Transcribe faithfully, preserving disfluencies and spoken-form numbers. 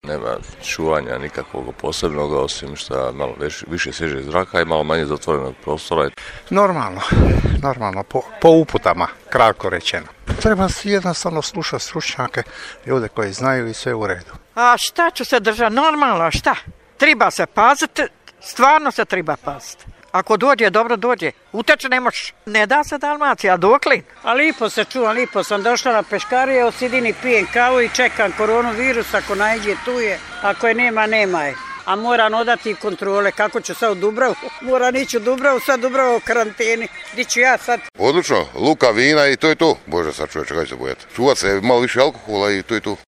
nema čuvanja nikakvog posebnog, osim što malo više svježeg zraka i malo manje zatvorenog prostora. Normalno, normalno, po, po uputama, kratko rečeno. Treba jednostavno slušati stručnjake, ljude koji znaju i sve u redu. A šta ću se držati? Normalno, šta? Treba se paziti, stvarno se treba paziti. Ako dođe, dobro dođe. Uteče ne možeš. Ne da se Dalmacija, dokli? A lipo se čuvam, lipo sam došla na peškarije, osidim i pijem kavu i čekam koronavirus, ako najđe tu je, ako je nema, nema je. A moram odati kontrole, kako ću sad u Dubravu? Moram ići u Dubravu, sad Dubrava u karanteni. Gdje ću ja sad? Odlično, luka, vina i to je to. Bože, sad čovječe, kaj se bojati. Čuvat se malo više alkohola i to je to.